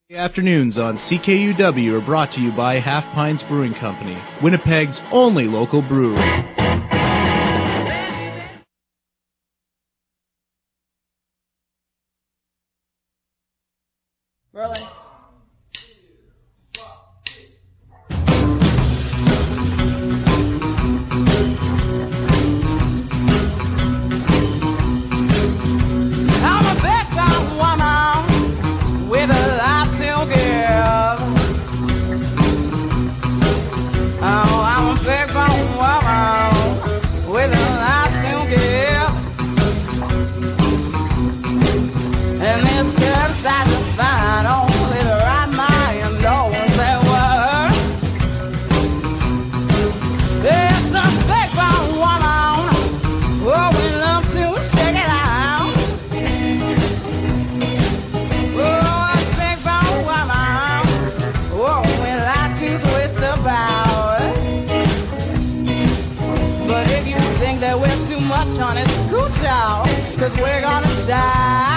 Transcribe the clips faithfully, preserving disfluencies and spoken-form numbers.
Afternoons on C K U W are brought to you by Half Pines Brewing Company, Winnipeg's only local brewery. Really? On it, scooch out, cause we're gonna die.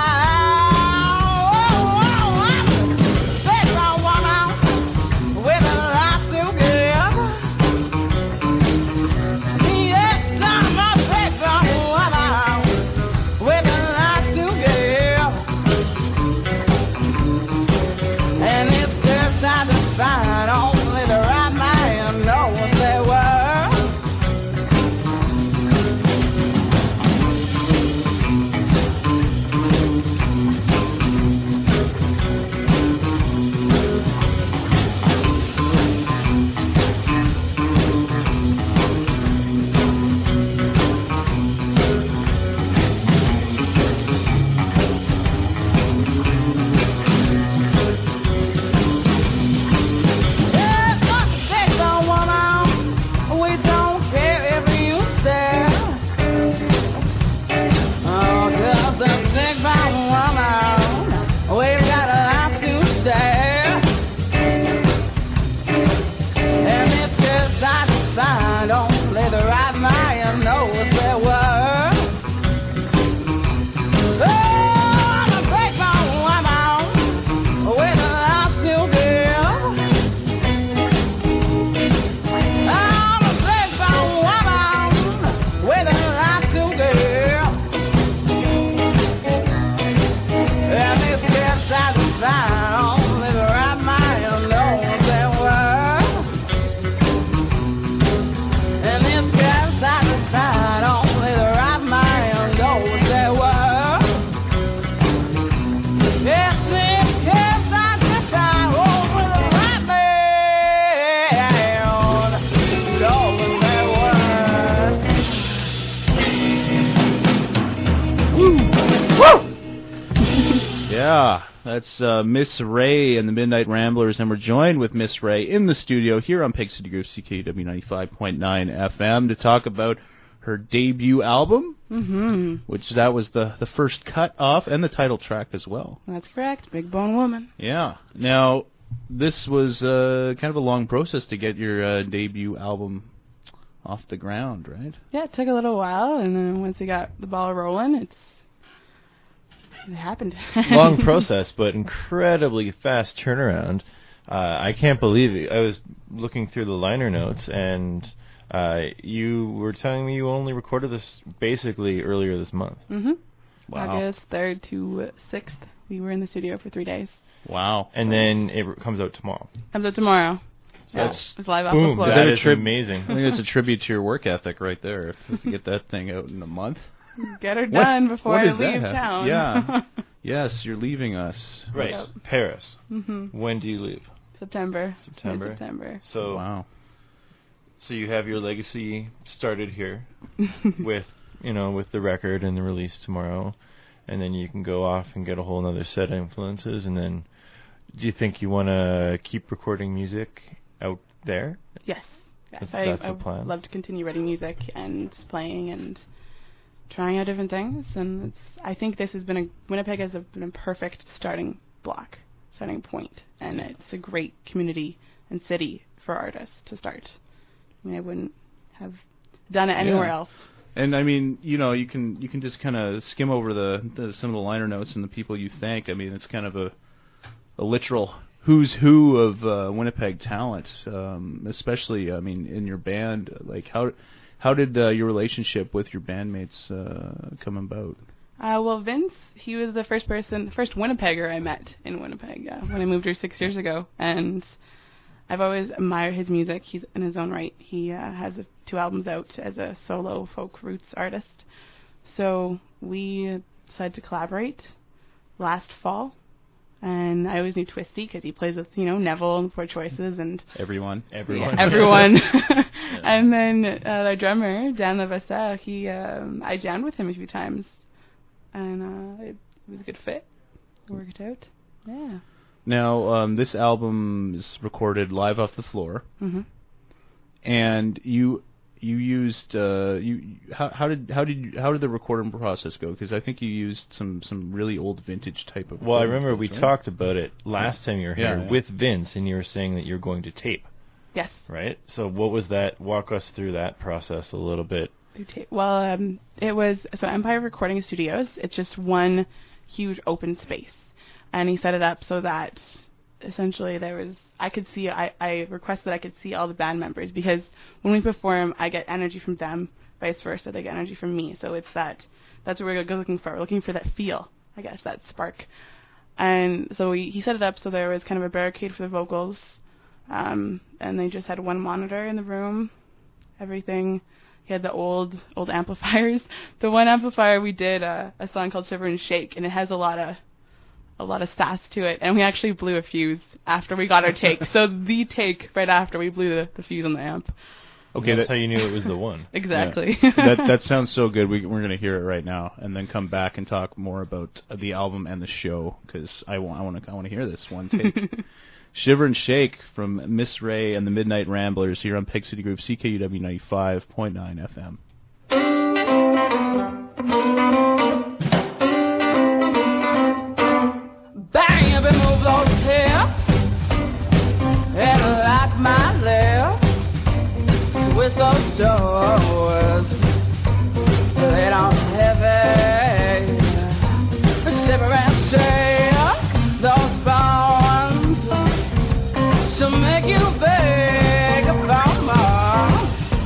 Oh, oh, oh. Big brown woman with a lot to give. Yes, I'm a big brown woman with a lot to give. And it's just satisfied, only the right man knows they were. That's uh, Miss Ray and the Midnight Ramblers, and we're joined with Miss Ray in the studio here on Pig City Groove, C K W ninety-five point nine F M, to talk about her debut album, mm-hmm. which that was the, the first cut off, and the title track as well. That's correct, Big Bone Woman. Yeah. Now, this was uh, kind of a long process to get your uh, debut album off the ground, right? Yeah, it took a little while, and then once we got the ball rolling, it's It happened. Long process, but incredibly fast turnaround. Uh, I can't believe it. I was looking through the liner notes, and uh, you were telling me you only recorded this basically earlier this month. Mm-hmm. Wow. August third to sixth. We were in the studio for three days. Wow. And then it comes out tomorrow. Comes out tomorrow. So yeah, it's, it's live off boom, the floor. that, that is is tri- amazing. I think it's a tribute to your work ethic right there, if to get that thing out in a month. Get her done what, before what I leave leave town. Yeah. Yes, you're leaving us. Right. Yep. Paris. Mm-hmm. When do you leave? September. September. September. So, wow. So you have your legacy started here with, you know, with the record and the release tomorrow, and then you can go off and get a whole other set of influences. And then, do you think you want to keep recording music out there? Yes. Yes. That's, I, that's the I plan. would love to continue writing music and playing and trying out different things. And it's, I think this has been a Winnipeg has been a perfect starting block, starting point, and it's a great community and city for artists to start. I mean, I wouldn't have done it anywhere yeah. else. And I mean, you know, you can you can just kind of skim over the, the some of the liner notes and the people you thank. I mean, it's kind of a a literal who's who of uh, Winnipeg talent, um, especially I mean in your band. Like how how did uh, your relationship with your bandmates uh, come about? Uh, well, Vince, he was the first person, first Winnipegger I met in Winnipeg uh, when I moved here six years ago, and I've always admired his music. He's in his own right. He uh, has a, two albums out as a solo folk roots artist. So we decided to collaborate last fall, and I always knew Twisty because he plays with, you know, Neville and Poor Choices and Everyone. Everyone. Yeah, everyone. yeah. And then uh, our drummer, Dan Lavassa, he, um, I jammed with him a few times. And uh, it, it was a good fit. It worked out. Yeah. Now, um, this album is recorded live off the floor, Mm-hmm. and you you used uh, you how, how did how did you, how did the recording process go? Because I think you used some, some really old vintage type of. Well, I remember we right? talked about it last time you were here Yeah, yeah. with Vince, and you were saying that you're going to tape, Yes. right? So what was that? Walk us through that process a little bit. Well, um, it was, so Empire Recording Studios, it's just one huge open space. And he set it up so that essentially there was, I could see, I, I requested I could see all the band members, because when we perform, I get energy from them, vice versa, they get energy from me. So it's that, that's what we're looking for. We're looking for that feel, I guess, that spark. And so we, he set it up so there was kind of a barricade for the vocals, um, and they just had one monitor in the room, everything. He had the old old amplifiers. The one amplifier we did uh, a song called Shiver and Shake, and it has a lot of a lot of sass to it. And we actually blew a fuse after we got our take. So the take right after we blew the, the fuse on the amp. Okay, That's that, how you knew it was the one. Exactly. Yeah. that that sounds so good. We, we're going to hear it right now, and then come back and talk more about uh, the album and the show, because I want I want to I want to hear this one take. Shiver and Shake from Miss Ray and the Midnight Ramblers here on Peg City Groove, C K U W ninety-five point nine F M. Bang, you been move those hips and like my lips with those doors laid on heavy. Shiver and shake those bones to make you beg for more.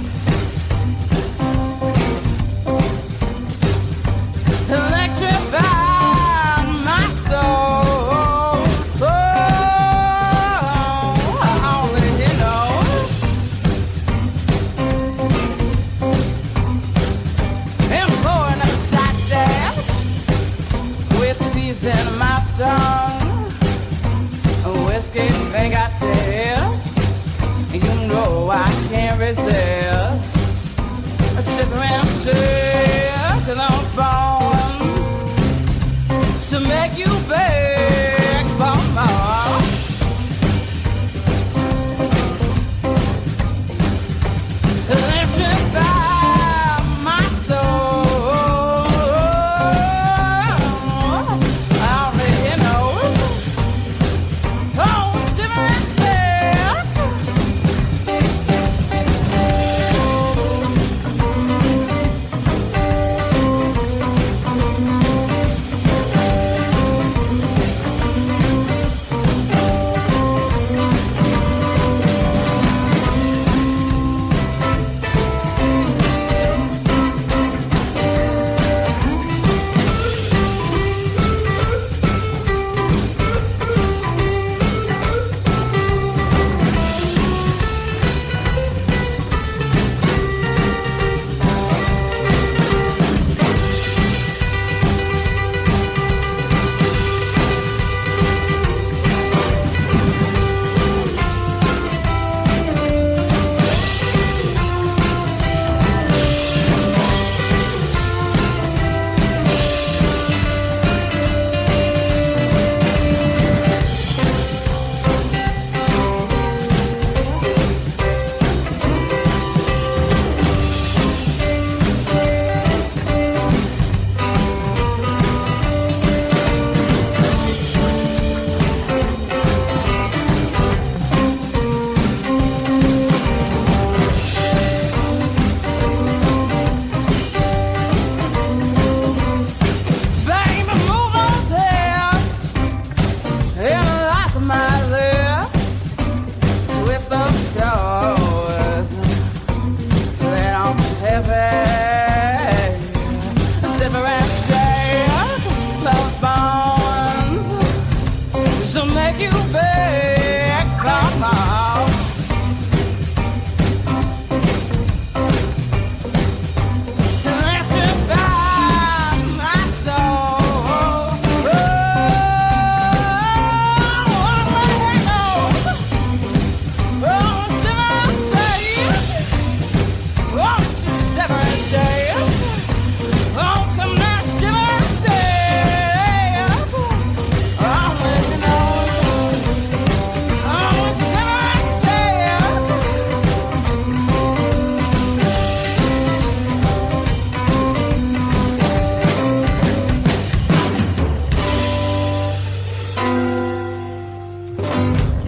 Electrify my soul. Oh, only you know.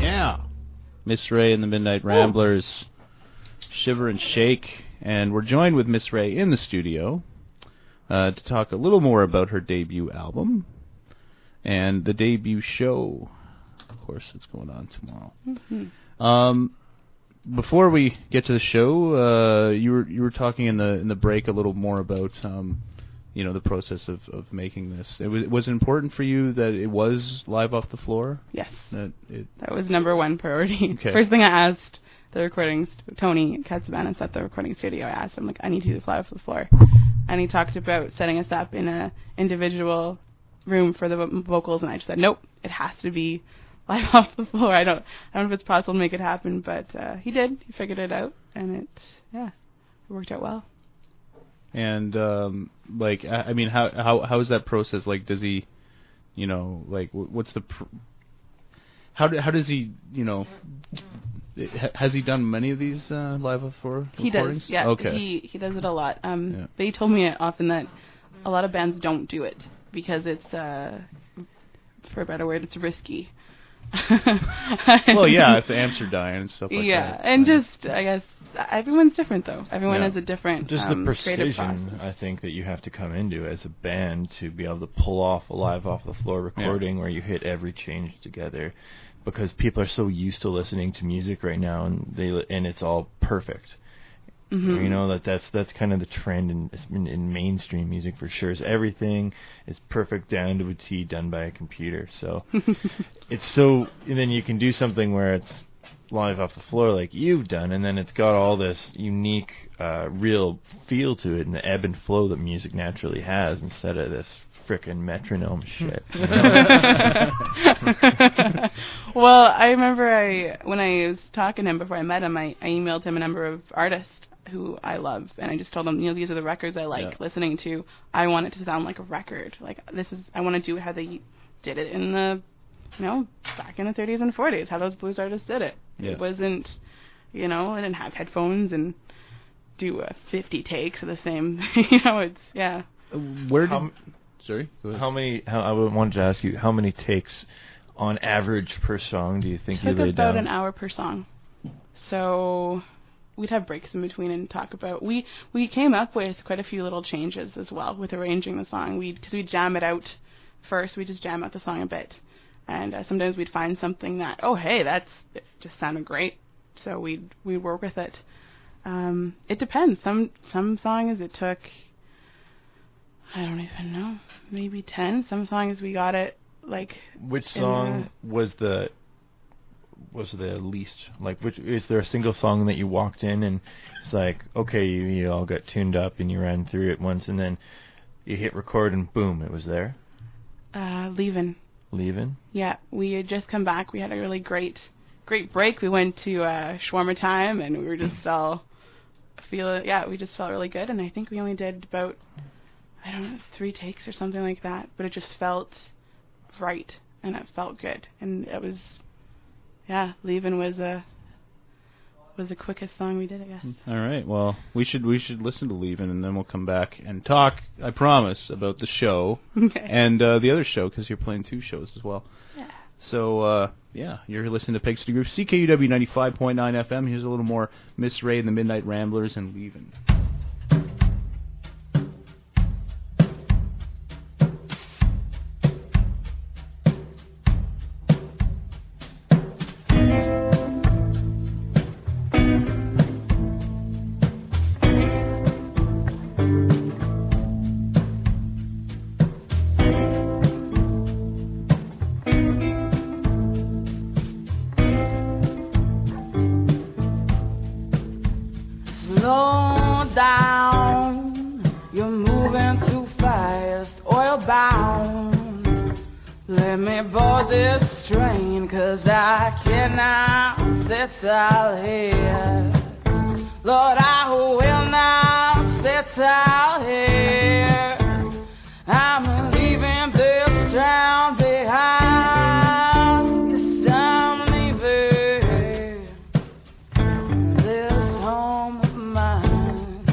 Yeah. Miss Ray and the Midnight Ramblers, Shiver and Shake. And we're joined with Miss Ray in the studio uh, to talk a little more about her debut album and the debut show. Of course, it's going on tomorrow. Mm-hmm. Um, before we get to the show, uh, you were you were talking in the in the break a little more about um, you know, the process of, of making this. It was was it important for you that it was live off the floor? Yes, that it that was number one priority. Okay. First thing I asked the recording st- Tony Katsabanis at the recording studio, I asked him, like, I need you to fly off the floor, and he talked about setting us up in a individual room for the vo- vocals, and I just said, nope, it has to be live off the floor. I don't, I don't know if it's possible to make it happen, but uh, he did. He figured it out, and it, yeah, it worked out well. And um, like, I, I mean, how how how is that process? Like, does he, you know, like, what's the, pr- how do, how does he, you know, has he done many of these uh, live off the floor He recordings? does, yeah. Okay. He he does it a lot. Um, Yeah. They told me often that a lot of bands don't do it because it's, uh, for a better word, it's risky. Well, yeah, if the amps are dying and stuff like yeah, that. and Yeah. just, I guess, everyone's different, though. Everyone Yeah. has a different Just um, the creative precision, process. I think, that you have to come into as a band to be able to pull off a live off the floor recording where you hit every change together, because people are so used to listening to music right now, and they and it's all perfect. Mm-hmm. You know, that that's that's kind of the trend in, in in mainstream music for sure. Is everything is perfect down to a T, done by a computer. So it's so, and then you can do something where it's live off the floor like you've done, and then it's got all this unique, uh, real feel to it, and the ebb and flow that music naturally has, instead of this frickin' metronome shit. You know? Well, I remember I when I was talking to him before I met him, I, I emailed him a number of artists who I love, and I just told them, you know, these are the records I like Yeah. listening to. I want it to sound like a record. Like, this is, I want to do how they did it in the, you know, back in the thirties and forties, how those blues artists did it. Yeah. It wasn't, you know, I didn't have headphones and do uh, fifty takes of the same, you know, it's, yeah. Uh, Where did... How, Sorry? Go ahead. how many, how, I wanted to ask you, how many takes on average per song do you think you Took laid about down? an hour per song. So we'd have breaks in between and talk about. We we came up with quite a few little changes as well with arranging the song. We because we jam it out first. We just jam out the song a bit, and uh, sometimes we'd find something that, oh hey, that's it just sounded great. So we'd we'd work with it. Um, it depends. Some some songs it took, I don't even know, maybe ten. Some songs we got it like. Which in song was the was the least, like, which is there a single song that you walked in and it's like, okay, you, you all got tuned up and you ran through it once, and then you hit record and boom, it was there? Uh, Leavin'. Leaving? Yeah, we had just come back. We had a really great, great break. We went to uh, shawarma time, and we were just all feel. Yeah, we just felt really good. And I think we only did about, I don't know, three takes or something like that. But it just felt right, and it felt good. And it was, yeah, Leavin' was a was the quickest song we did, I guess. All right. Well, we should we should listen to Leavin', and then we'll come back and talk, I promise, about the show Okay. and uh, the other show, because you're playing two shows as well. Yeah. So, uh, yeah, you're listening to Peg City Groove, C K U W ninety-five point nine F M. Here's a little more Miss Ray and the Midnight Ramblers and Leavin'. Slow down, you're moving too fast, oil bound. Let me board this train, cause I cannot sit out here. Lord, I will not sit out here. I'm leaving this town behind. Yes, I'm leaving this home of mine.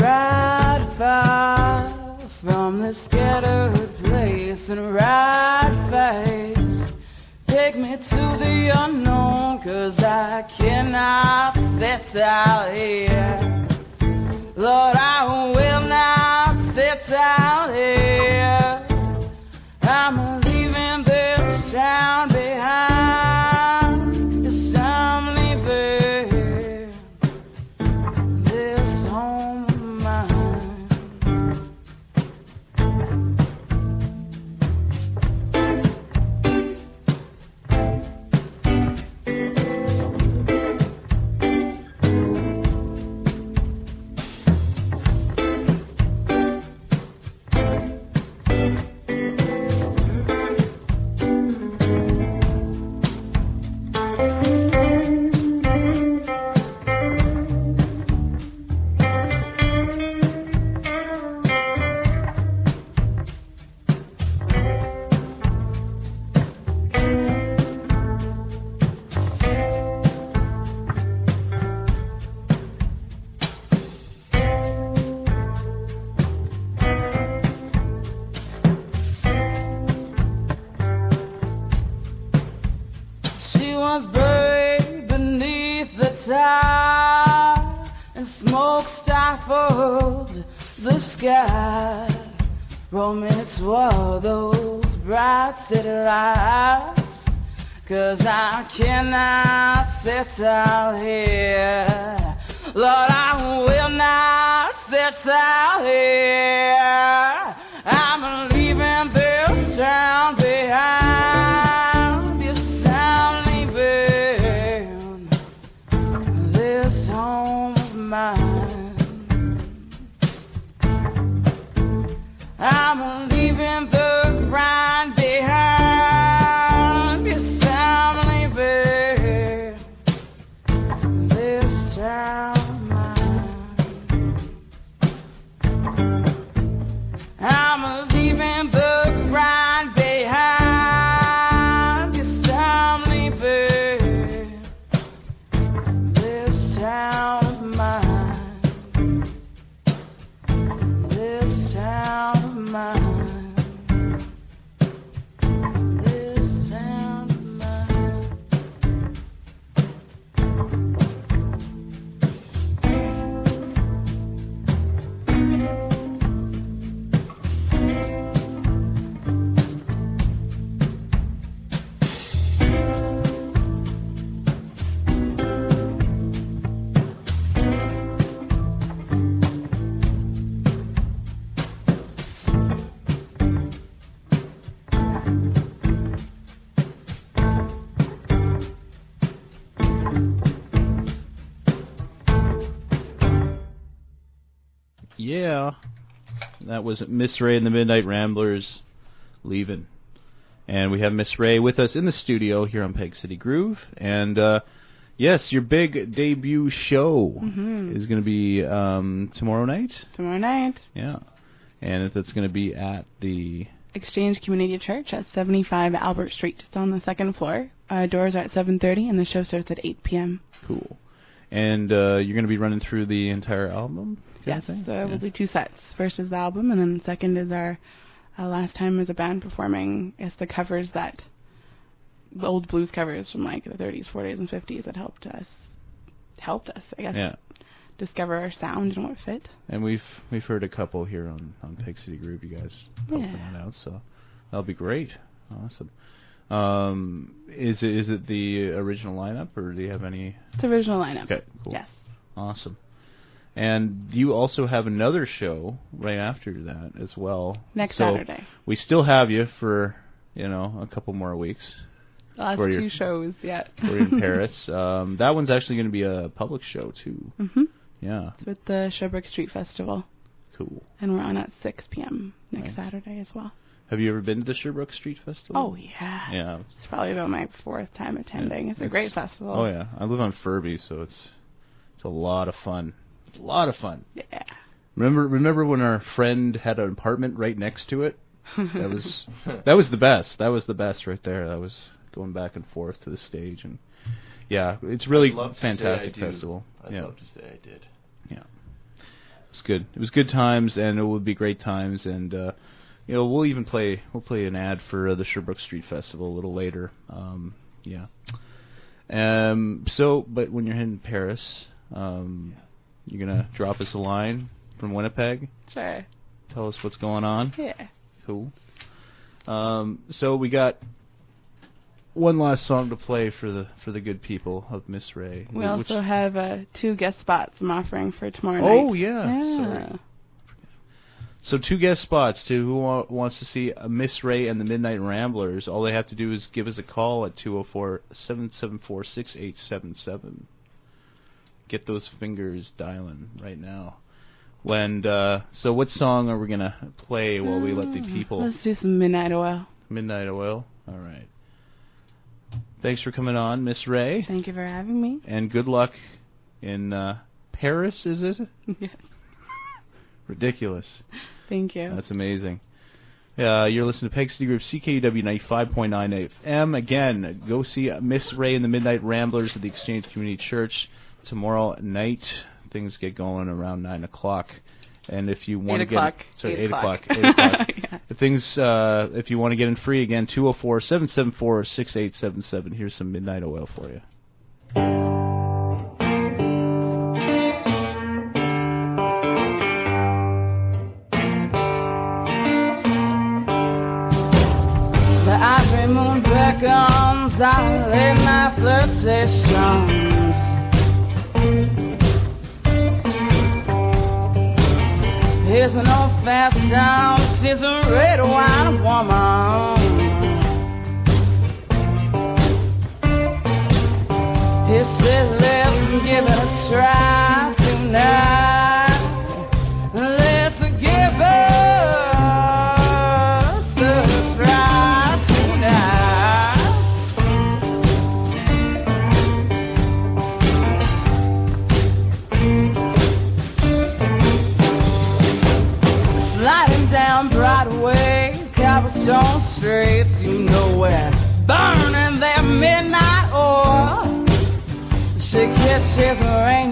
ride far from this scattered place and ride fast. Take me to the unknown, 'cause I cannot sit out here. Lord, I will not sit out here. I'm leaving this town behind. Yes, I'm leaving this home of mine. She was buried beneath the tar, and smoke stifled the sky. Romance wore those bright city lights, 'cause I cannot sit out here. Lord, I will not sit out here. I'm leaving this town behind. Yes, I'm leaving this home of mine. I'm leaving the grind behind. Yes, I'm leaving this town of mine. I'm leaving the grind behind. Yes, I'm leaving this town of mine. This town of mine. This town of mine. Yeah, that was Miss Ray and the Midnight Ramblers, Leavin'. And we have Miss Ray with us in the studio here on Peg City Groove. And uh, yes, your big debut show Mhm. is going to be um, tomorrow night. Tomorrow night, Yeah, and that's going to be at the Exchange Community Church at seventy-five Albert Street. It's on the second floor. Uh, doors are at seven thirty, and the show starts at eight p.m. Cool. And uh, you're going to be running through the entire album? kind Yes, of thing? so Yeah. we'll do two sets. First is the album, and then second is our uh, last time as a band performing. It's the covers that, the old blues covers from like the thirties, forties, and fifties that helped us, helped us, I guess, Yeah. discover our sound and what fit. And we've we've heard a couple here on, on Peg City Groove, you guys pumping Yeah. that out, so that'll be great. Awesome. Um, is it is it the original lineup, or do you have any? It's the original lineup. Okay, cool. Yes. Awesome. And you also have another show right after that as well. Next so Saturday. We still have you for, you know, a couple more weeks. The last Where two you're- shows yet. We're in Paris. Um, that one's actually going to be a public show, too. Mm-hmm. Yeah, It's with the Sherbrooke Street Festival, cool. and we're on at six p.m. next Nice. Saturday as well. Have you ever been to the Sherbrooke Street Festival? Oh, yeah. Yeah. It's probably about my fourth time attending. Yeah, It's a it's- great festival. Oh, yeah. I live on Furby, so it's it's a lot of fun. It's a lot of fun. Yeah. Remember remember when our friend had an apartment right next to it? That was that was the best. That was the best right there. That was going back and forth to the stage, and yeah, it's really I'd love to fantastic say I do. festival. I'd yeah. love to say I did. Yeah. It's good. It was good times, and it will be great times. And uh, you know, we'll even play we'll play an ad for uh, the Sherbrooke Street Festival a little later. Um, yeah. Um. So, but when you're in Paris, um, you're gonna drop us a line from Winnipeg. Sure. Tell us what's going on. Yeah. Cool. Um. So we got one last song to play for the for the good people of Miss Ray. We Which, also have uh, two guest spots I'm offering for tomorrow night. Oh yeah. Yeah. Sorry. So two guest spots to who wa- wants to see uh, Miss Ray and the Midnight Ramblers. All they have to do is give us a call at two oh four, seven seven four, six eight seven seven. Get those fingers dialing right now. And uh, so what song are we going to play while we let the people... Let's do some Midnight Oil. Midnight Oil? All right. Thanks for coming on, Miss Ray. Thank you for having me. And good luck in uh, Paris, is it? Yes. Ridiculous. Thank you. That's amazing. Uh, you're listening to Peg City Group, C K U W ninety-five point nine F M. Again, go see Miss Ray and the Midnight Ramblers at the Exchange Community Church tomorrow night. Things get going around nine o'clock. And if you want to get sorry, eight o'clock, eight o'clock. Yeah. If things, uh, if you want to get in free again, two oh four, seven seven four, six eight seven seven. Here's some Midnight Oil for you. The ivory moon beckons our late night flirtations. Here's an old-fashioned, she's a red wine woman. He says, let's give it a try tonight. Let's give it a try tonight. Sliding down Broadway, cobblestone streets, you know we're burning their midnight oil. She kisses her